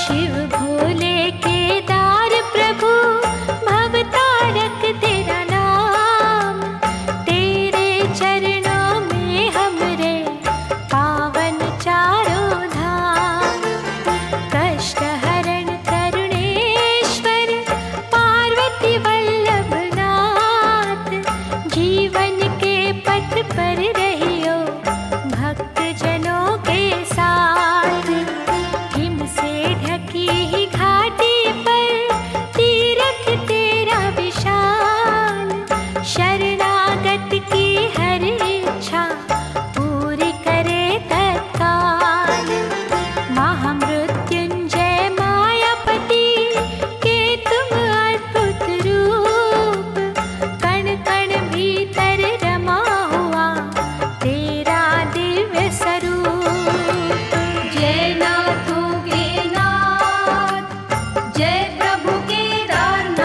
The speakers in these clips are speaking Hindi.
शिव भोले केदार प्रभु भवतारक तेरा नाम, तेरे चरणों में हमरे पावन चारों धाम। कष्ट हरण करुणेश्वर पार्वती वल्लभ नाथ, जीवन के पथ पर रहियो भक्त जनों के साथ। हिम से ढकी ही घाटी पर तीरथ तेरा विशाल, शरणागत की हर इच्छा पूरी करे तत्काल। महामृत्युंजय मायापति के तुम अद्भुत रूप, कण कण भीतर रमा हुआ तेरा दिव्य स्वरूप। जय नाथों के नाथ, जय प्रभु केदारनाथ।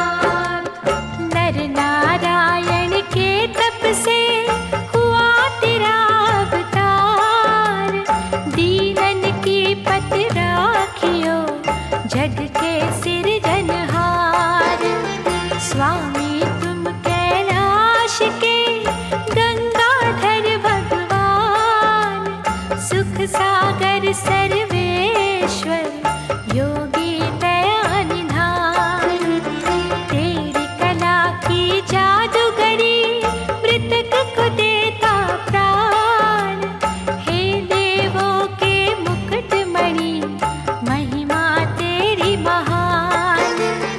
नर नारायण के तप से हुआ तेरा अवतार, दीनन की पत राखियो जग के सिरजनहार। स्वामी तुम कैलाश के गंगाधर भगवान, सुख सागर सर्वेश्वर योगी दया निधान। तेरी कला की जादूगरी मृतक को देता प्राण, हे देवों के मुकुटमणि महिमा तेरी महान।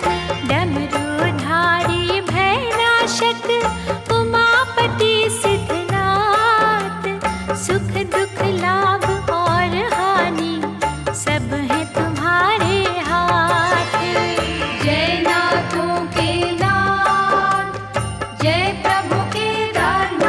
डमरूधारी भयनाशक उमापति सिद्धनाथ, सुख दुख लाभ और हानि सब है तुम्हारे हाथ। जय नाथों के नाथ, जय प्रभु केदारनाथ।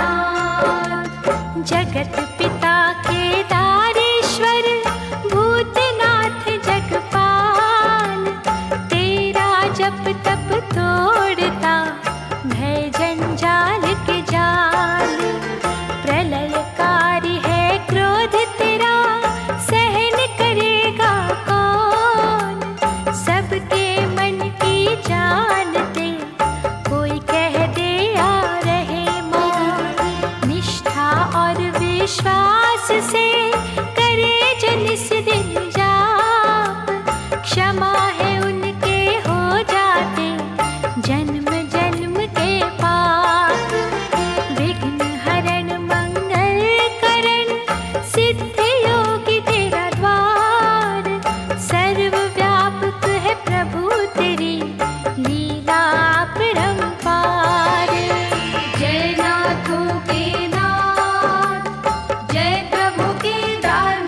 जगत पिता केदारेश्वर भूतनाथ जगपाल, तेरा जप तप तोड़ता भय जंजाल के जाल। प्रलयकारी है क्रोध तेरा, सहन करेगा कौन? सबके मन की जानते कोई कह दे या रहे मौन। निष्ठा और विश्वास से करे जो निस दिन जाप, क्षमा है उनके हो जाते जन्म जन्म के पाप। विघ्न हरण मंगल करण सिद्ध योगी तेरा द्वार, सर्वव्यापक है प्रभु तेरी लीला अपरंपार। जय नाथों के नाथ, जय प्रभु केदारनाथ।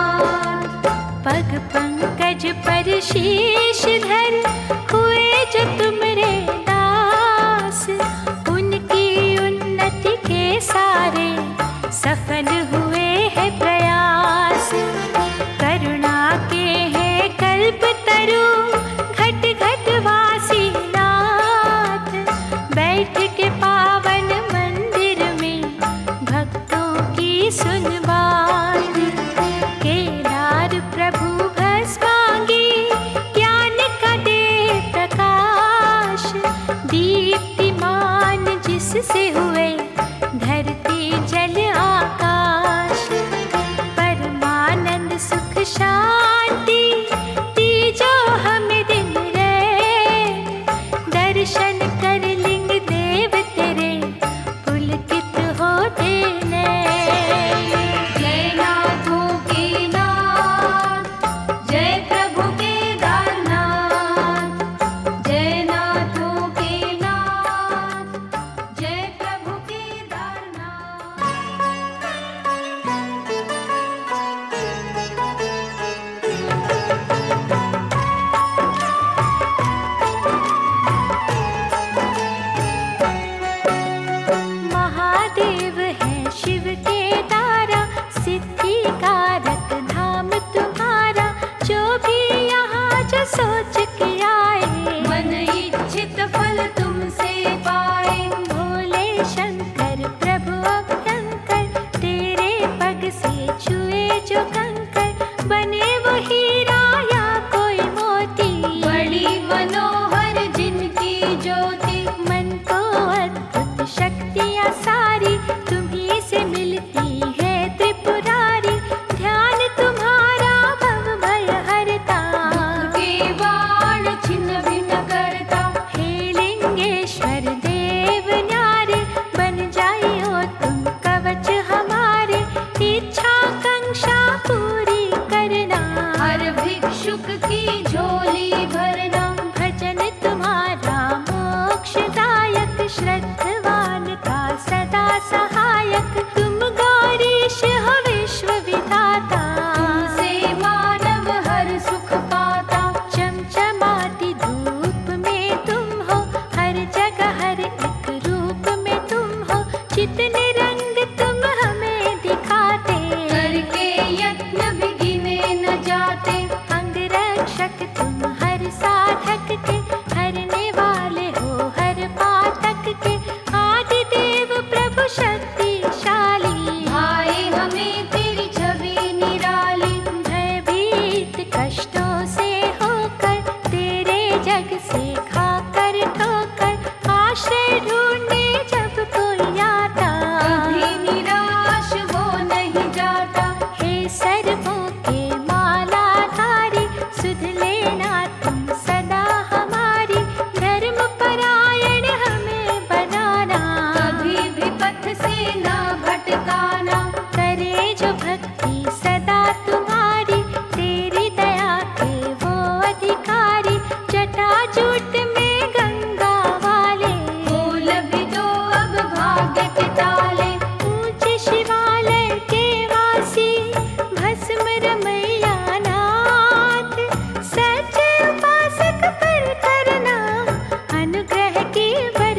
पग पंकज पर शीश धर हुए जो तुमरे दास, उनकी उन्नति के सारे सफल हुए हैं प्रयास। करुणा के हैं कल्प तरु घट घट वासी नाथ, बैठ के पावन मंदिर में भक्तों की सुन बात। केदार प्रभु भस्मांगी ज्ञान का दे प्रकाश, दीप्तिमान जिससे हुए धरती जल आकाश। परमानंद सुख शांति तीजो हमें दिन रे, दर्शन कर लिंग देव तेरे पुलकित होते नैन। जय नाथों के नाथ, जय प्रभु केदारनाथ। जय नाथों के नाथ, जय प्रभु केदारनाथ। महादेव है शिव के दारा, सिद्धि कारक धाम तुम्हारा। जो भी यहाँ जो सोच के आए, मन इच्छित फल तुमसे पाए। भोले शंकर प्रभु अभयंकर, तेरे पग से छुए जो कंकर, बने वो हीरा या भिक्षुक की झोली भरना। भजन तुम्हारा मोक्षदायक, श्रद्धवान का सदा सहायक। तुम गौरीश हो विश्व विधाता, तुमसे मानव हर सुख पाता। चमचमाती धूप में तुम हो, हर जगह हर एक रूप में तुम हो। जितने रंग तुम हमें दिखाते, करके यत्न भी गिने न जाते। अंगरक्षक तुम हर साधक के, हरने वाले हो हर पातक के। आदि देव प्रभु शक्तिशाली, भाए हमें तेरी छवि निराली। भयभीत कष्टों से होकर, तेरे जग से खाकर ठोकर। आश्रय ढूंढने जब कोई आता, कभी निराश हो नहीं जाता। हे सर्वों के मालाधारी, सुध लेना तुम सदा हमारी। धर्म परायण हमें बनाना, कभी भी पथ से न भटकाना। करे जो भक्ति सदा तुम्हारी, तेरी दया के वो अधिकारी। जटाजूट में गंगा वाले, खोल भी दो अब भाग्य के ताले। ऊंचे शिवालय के वासी, भस्म रमैया नाथ। सच्चे उपासक पर करना अनुग्रह की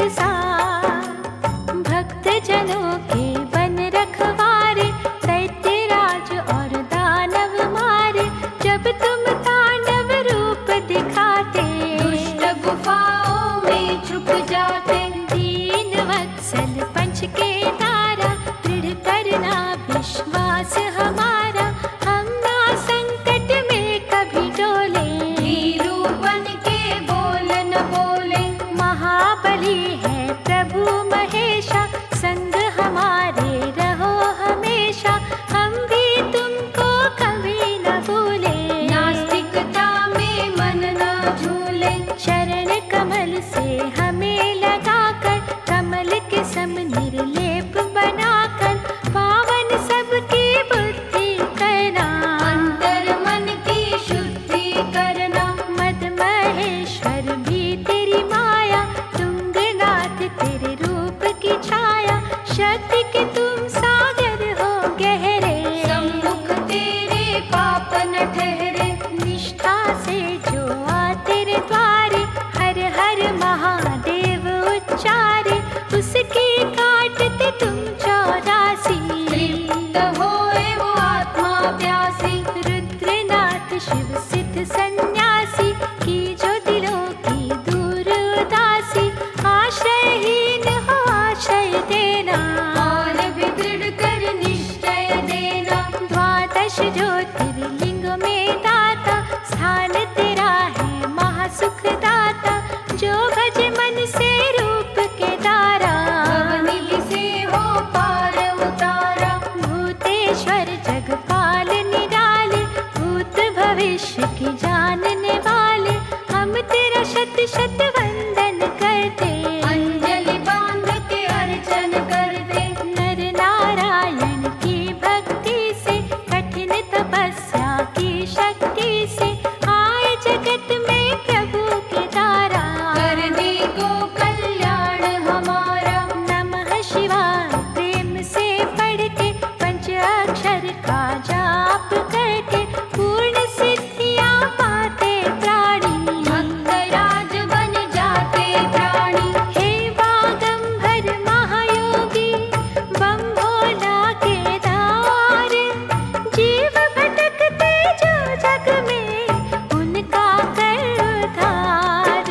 बरसात। भक्त जनों के बन रखवारे, दैत्यराज और दानव मारे। जब तुम तांडव रूप दिखाते, दुष्ट गुफाओं में छुप जाते। दीन वत्सल पंच के तारा, दृढ़ करना विश्वास हमारा। हम ना संकट में कभी डोले, भीरू बन के बोल न बोले। महाबली है प्रभु महेशा। संग हमारे रहो हमेशा, हम भी तुमको कभी न भूले। नास्तिकता में मन न झूले। चरण कमल से हमें लगाकर, कमल के सम निर्लेप बनाकर। पावन सबकी बुद्धि करना, अंतर मन की शुद्धि करना। मद महेश्वर भी तेरी माया। तुंगनाथ तेरे रूप की छाया, शक्ति के तुम सागर हो गहरे। सम्मुख तेरे पाप न ठहरे। निष्ठा से जो आ तेरे द्वारे, हर हर महादेव उच्चारे। उसकी काटते तुम 84, तृप्त होए वो आत्मा प्यासी। रुद्रनाथ शिव सिद्ध सन्यासी, की जो दिलों की दूर उदासी। आश्रयहीन हो आश्रय देना, और भी दृढ़ कर निश्चय देना। द्वादश ज्योतिर्लिंग में दाता, स्थान तेरा है महासुखदाता। जो भज मन से रूप के दारा, भवनिधि से हो पार उतारा। भूतेश्वर जगपाल निराले, भूत भविष्य की जानने वाले। हम तेरा शत शत वंदन करते, अंजलि बांध के अर्चन करते। नर नारायण की भक्ति से, कठिन तपस्या की शक्ति से। आए जगत में प्रभु के दारा, कर दे को कल्याण हमारा। नमः शिवाय प्रेम से पढ़ के, पंच अक्षर का जाप करके। पूर्ण सिद्धियां पाते प्राणी, भक्तराज बन जाते प्राणी। हे बागंबर महायोगी, बम भोला केदार। जीव भटकते जो जग में, उनका कर उद्धार।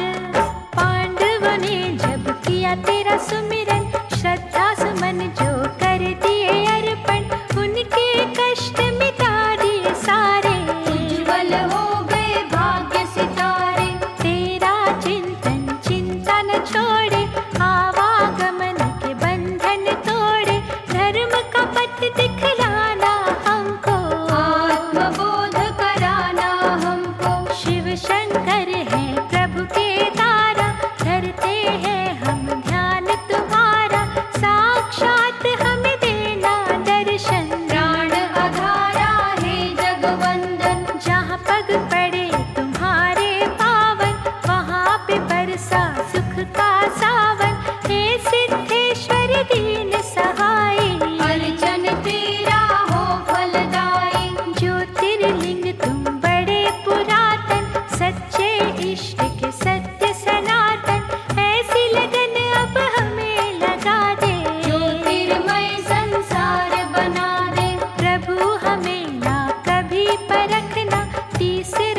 पांडवों ने जब किया तेरा सुमिरन, श्रद्धा सुमन जो कर दिए अर्पण। उनके कष्ट मिटा दिए सारे, उज्ज्वल हो गए भाग्य सितारे। तेरा चिंतन चिंता न छोड़े। आवागमन के बंधन तोड़े, धर्म का पथ दिखलाना हमको। आत्मबोध कराना हमको। शिव शंकर है प्रभु के तारा, धरते हैं हम ध्यान तुम्हारा। साक्षात हमें देना दर्शन, प्राण आधारा है जगवंदन। जहाँ पग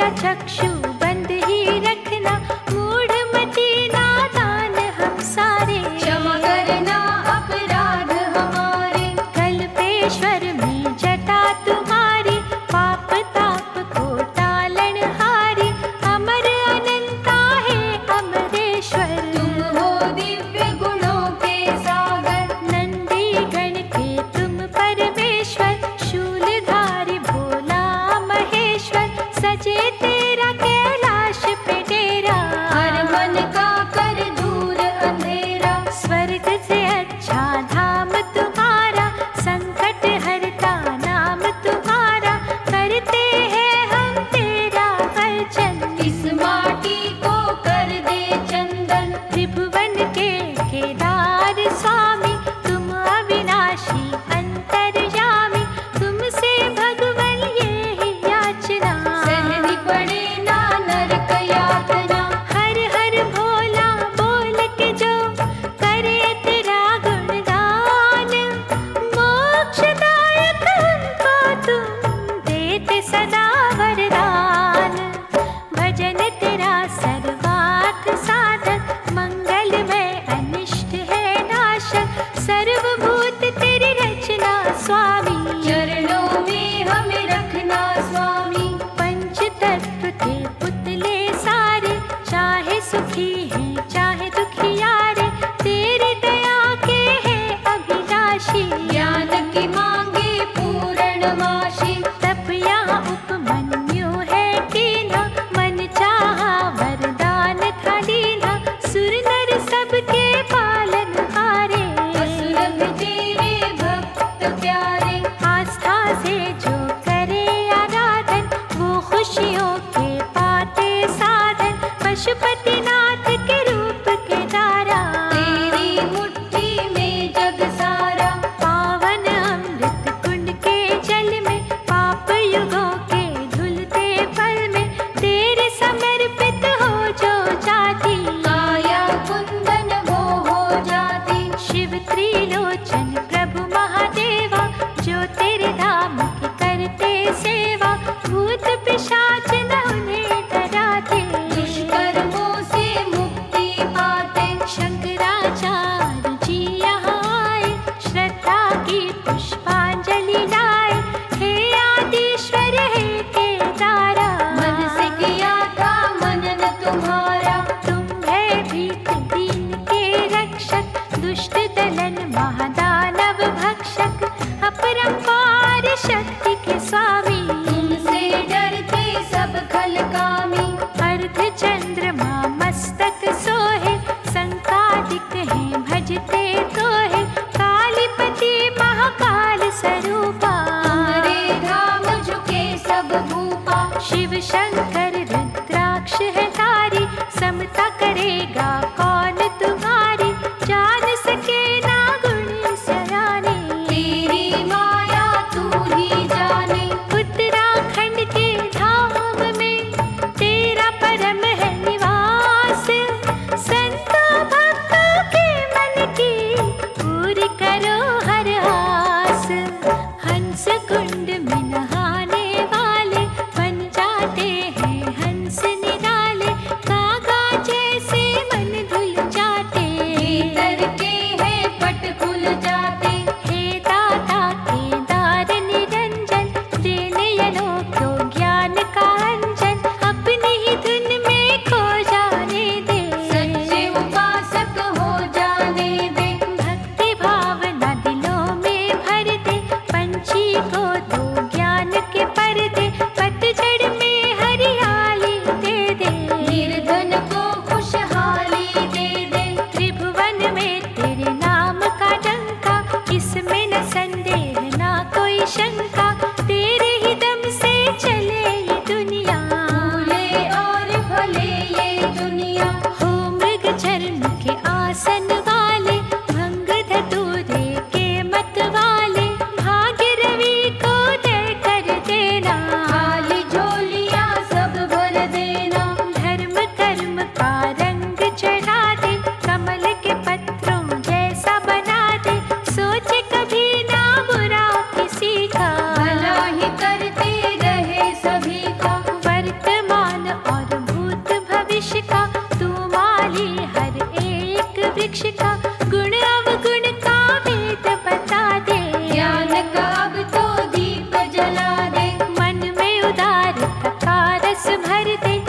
चक्षु बंद ही रखना, मूढ़ मती नादान हम सारे। क्षमा करना अपराध हमारे, कल्पेश्वर में जटा तुम्हारी, पाप ताप को टालन हारी, अमर अनंता है अमरेश्वर। तुम हो दिव्य गुणों के सागर, नंदी गण के तुम परमेश्वर, शूलधारी भोला महेश्वर, सजे तेरा कैलाश पे डेरा। हर मन का कर दूर अंधेरा, स्वर्ग से अच्छा धाम तुम्हारा, संकट हरता नाम तुम्हारा, करते हैं हम तेरा भजन। इस माटी को कर दे चंदन, त्रिभुवन के केदार स्वामी, तुम अविनाशी अंतर्यामी, तुमसे भगवन ये ही याचना। सहनी पड़े ना नरक यातना, हर हर भोला बोल के जो करे तेरा गुणगान, मोक्षदायक हमको तुम देते सदा वरदान। भजन तेरा सर्वार्थ साधक, मंगलमय अनिष्ट है नाशक, सर्वभूत तेरी रचना स्वामी। चरणों में हमें रखना स्वामी। पंच तत्व के पुतले सारे, चाहे सुखी हैं चाहे दुखियारे, तेरी दया के हैं अभिलाषी। ज्ञान की मांगे पूर्णमाशी, तप यहाँ उपमन्यु है कीन्हा, मन चाहा वरदान था दीन्हा, सुर नर सबके पालन हारे। असुर भी तेरे भक्त प्यारे, आस्था से जो करे आराधन, वो खुशियों के पाते साधन, पशुपतिनाथ के रूप के दारा। तेरी मुट्ठी में जग सारा, पावन अमृत कुंड के जल में, पाप युगों के धुलते फल में, तेरे समर्पित हो जो जाति। काया कुंदन वो हो जाती, शिव त्रिलोचन प्रभु महादेवा, जो तेरे धाम की करते सेवा, भूत पिशाच न उन्हें डराते। दुष्कर्मों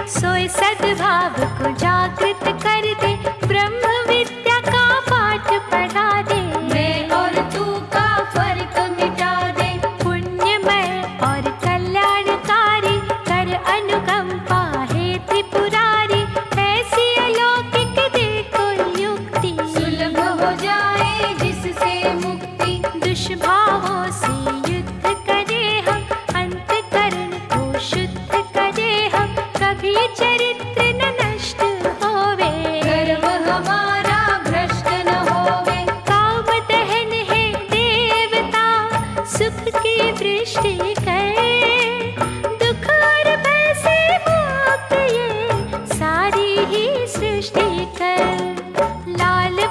सोए सद्भाव को जागृत कर दे, ब्रह्म विद्या का पाठ पढ़ा दे। मैं और तू का फर्क मिटा दे, पुण्यमय और कल्याणकारी कर अनुकंपा हे त्रिपुरारी। ऐसी अलौकिक दे कोई युक्ति, सुलभ हो जाए जिससे मुक्ति। दुष्भावों से युद्ध करे हम, अंतःकरण को शुद्ध करे हम। कभी चरित्र न नष्ट होवे, गर्व हमारा भ्रष्ट न होवे। काम दहन है देवता, सुख की वृष्टि कर। दुख और भय से मुक्त ये सारी ही सृष्टि कर। लाल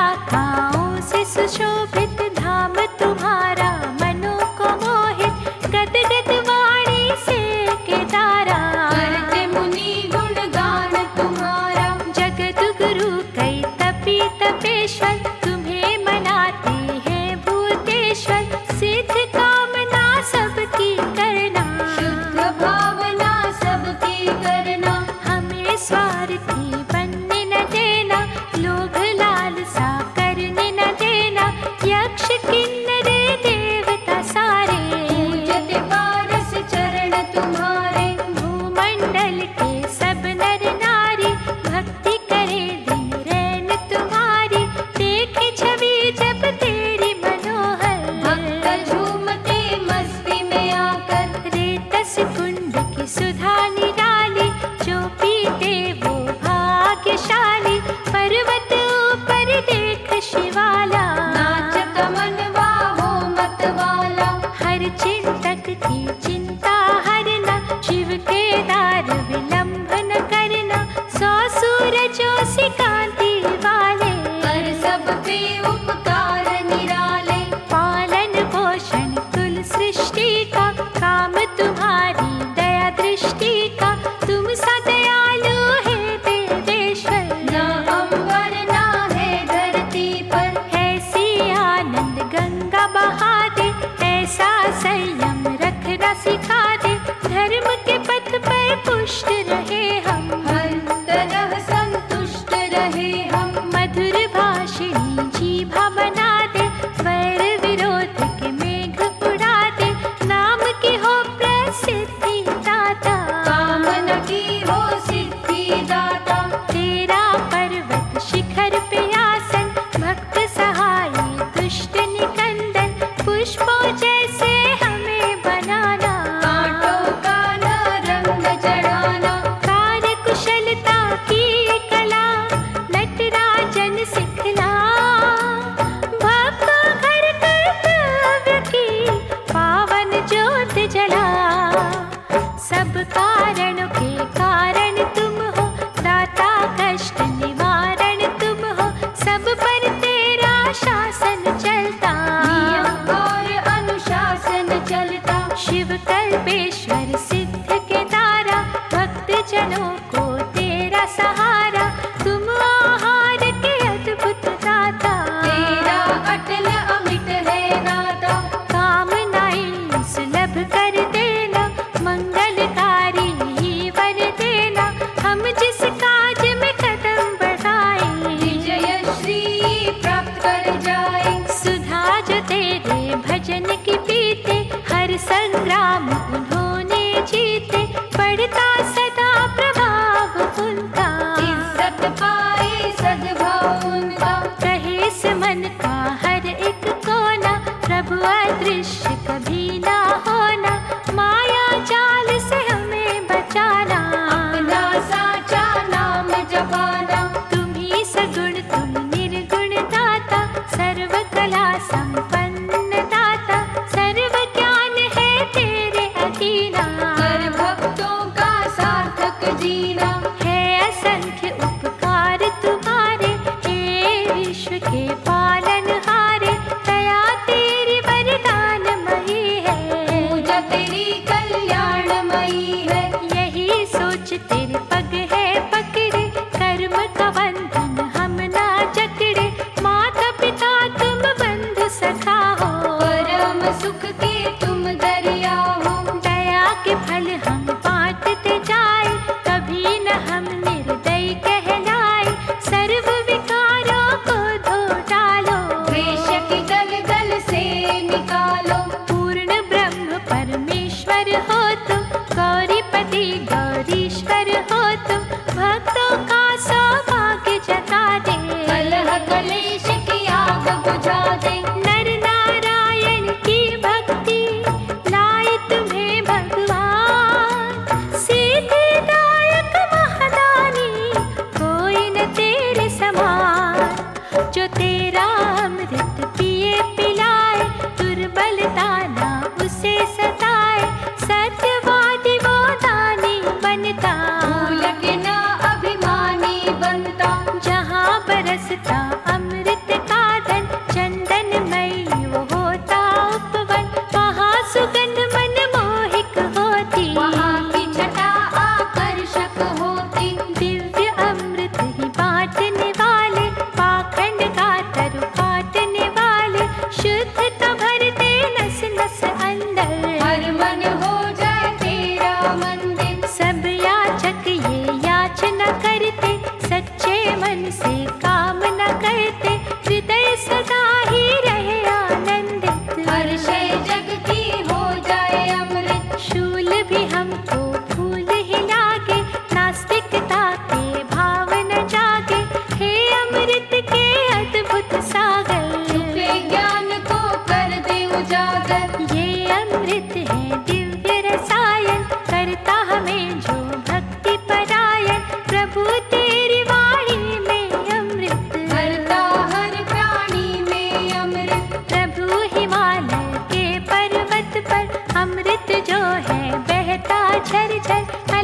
पताकाओं से सुशोभित धाम तुम्हारा, मनों को मोहित गदगद वाणी से केदारा। करते मुनि गुणगान तुम्हारा, जगत गुरु कई तपी तपेश्वर, तुम्हें मनाते हैं भूतेश्वर। सिद्ध कामना सबकी करना, शुद्ध भावना सबकी करना। हमें स्वार्थी बनने न देना, लोभ लालसा करने न देना। यक्ष किन्नर देवता सारे, पूजते पारस चरण तुम्हारे। भूमंडल के सब नर नारी, भक्ति करे दिन रैन तुम्हारी। देखे छवि जब तेरी मनोहर, भक्त झूमते मस्ती में आकर। रेतस कुंड की सुधा निराली, जो पीते वो भाग्यशाली। पर्वत ऊपर देख शिवाला, नाचत मनवा हो मत वाला। हर चिंतक की चिंता हरना, शिव के दार विलंब न करना। 100 सूरजों सी कांति वाले, कर सब पे उपकार निराले। पालन पोषण कुल सृष्टि का, काम तुम्हारी दया दृष्टि का। तुम सा दयालु है देवेश्वर, ना अंबर ना है धरती पर। ऐसी आनंद गंगा बहा दे, ऐसा संयम रखना सिखा दे। धर्म के पथ पर पुष्ट रहे हम, हर तरह संतुष्ट रहे हम। मधुर भाषिणी जीभा बना दे, वैर विरोध के मेघ उड़ा दे। नाम की हो प्रसिद्धि दाता, कामना की हो सिद्धि दाता। तेरा पर्वत शिखर पे आसन, भक्त सहाय दुष्ट निकंदन। पुष्पों जैसे हमें बनाना, कांटों का न रंग चढ़ाना। कार्य कुशलता की कला नटराजन सिखला। भक्तों घर कर्तव्य की पावन ज्योत जला। सब कारणों के कारण तुम हो, दाता कष्ट निवारण तुम हो। सब पर तेरा शासन चलता, नियम और अनुशासन चलता। शिव कल्पेश्वर सिद्ध के दारा। भक्त जनों को तेरा सहारा, तुम आहार के अद्भुत दाता। तेरा अटल अमिट है नाता। कामनाएं सुलभ कर देना, मंगलकारी ही वर देना। हम जिस काज में कदम बढ़ाएं, विजय श्री प्राप्त कर जाए। सुधा जो तेरे भजन की पीते, हर संग्राम उन्होंने जीते। बढ़ता सदा प्रभाव उनका, इज्जत पाए सद्भाव उनका। कहे से मन का हर एक कोना, प्रभु अदृश्य कभी ना होना। माया जाल से हमें बचाना, अपना साचा नाम जपाना। तुम ही सगुण तुम निर्गुण दाता। सर्व कला संपन्न दाता, सर्व ज्ञान है तेरे अधीना। कर भक्तों का सार्थक जीना। है असंख्य उपकार तुम्हारे, हे विश्व के पालनहारे। दया तेरी वरदानमयी है, पूजा तेरी कल्याणमयी है। यही सोच तेरे पग है पकड़े। कर्म का बंधन हम ना जकड़े, माता पिता तुम बंधु सखा हो। परम सुख के तुम दरिया हो। दया के फल हम बांटते जाए, कभी तुम भक्तों का सौभाग्य जगा दे। कलह कलेश की आग बुझा दे। नर नारायण की भक्ति लाई तुम्हें भगवान, सिद्धिदायक महादानी कोई न तेरे समान। जो तेरा अमृत पिए पिलाए, दुर्बलता ना उसे सताए, सत्यवादी वो दानी बनता, भूल के ना अभिमानी बनता। जहाँ बरसता अमृत का धन, चंदनमयी वो होता उपवन, वहाँ सुगंध मनमोहिक होती, वहाँ की छटा आकर्षक होती। दिव्य अमृत ही बांटने वाले, पाखंड का तरु काटने वाले, शुद्धता भरते नस नस अंदर, हर मन हो जाए तेरा मंदिर। सब याचक ये याचना करते, सच्चे मन से काम न करते, हृदय सदा ही रहे आनंदित, हर शय जग की हो जाए अमृत। शूल भी हमको फूल ही लागे, नास्तिकता के भाव न जागे, हे अमृत के अद्भुत सागर, छुपे ज्ञान को कर दे उजागर। ये अमृत है दिव्य रसायन, करता हमें जो भक्ति परायण, प्रभु तेरी वाणी में अमृत, भरता हर प्राणी में अमृत। प्रभु हिमालय के पर्वत पर, अमृत जो है बहता झरझर,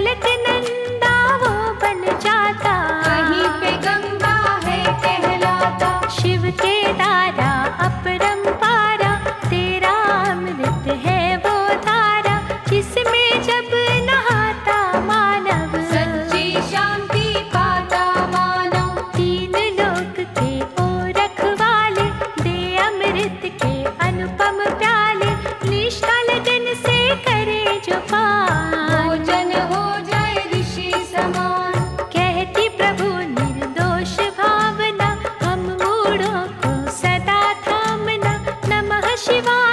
अलकनंदा वो बन जाता, कहीं पे गंगा है कहलाता। शिव के दारा अपरंपारा, तेरा अमृत है वो धारा, जिसमें जब नहाता मानव, सच्ची शांति पाता मानव। तीन लोक के ओ रखवाले, दे अमृत के अनुपम प्याले, निष्ठा लगन से करे जो पान, भोजन हो जाए ऋषि समान। कहती प्रभु निर्दोष भावना, हम मूढ़ों को सदा थामना, नमः शिवाय।